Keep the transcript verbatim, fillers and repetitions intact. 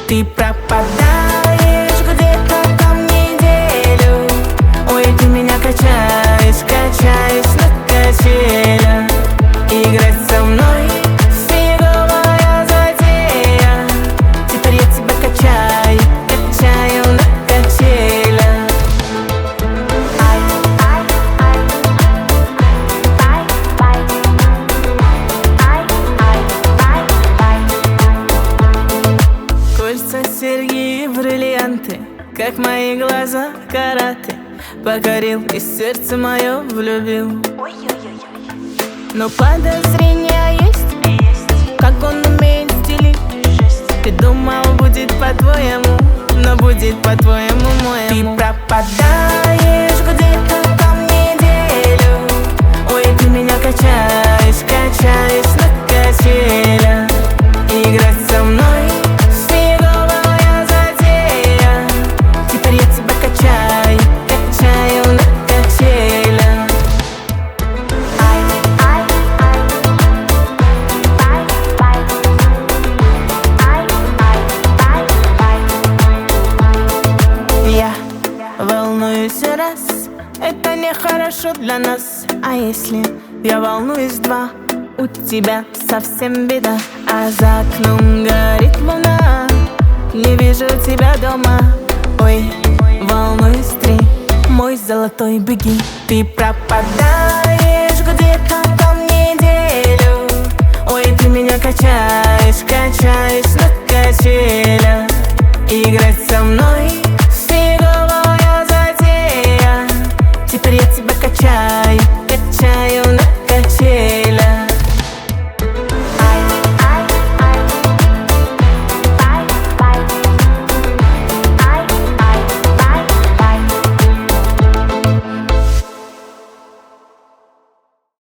Ты пропадаешь где-то там неделю. Ой, ты меня качаешь, качаешь на качелях. Играть со мной фиговая затея. Теперь я тебя качаю, качаю на качелях. Ай, ай, ай, ай, ай, ай, ай, ай, ай. Кольца, серьги, бриллианты, как мои глаза караты. Покорил и сердце мое влюбил. Но подозрения есть, как он умеет стелить. Ты думал, будет по-твоему, но будет по-твоему моему. Ты пропадаешь где-то там неделю. Ой, ты меня качаешь, качаешь на качелях. Играть со мной фиговая затея. Теперь я тебя качаю, качаю на качелях. Ай, ай, ай, ай, ай, ай, ай, ай, ай. Я волнуюсь раз, это нехорошо для нас. А если я волнуюсь два, у тебя совсем беда. А за окном горит луна, не вижу тебя дома. Ой, волнуюсь три, мой золотой, беги. Ты пропадаешь где-то там неделю. Ой, ты меня качаешь, качаешь на качелях. Играть со мной фиговая затея. Теперь я тебя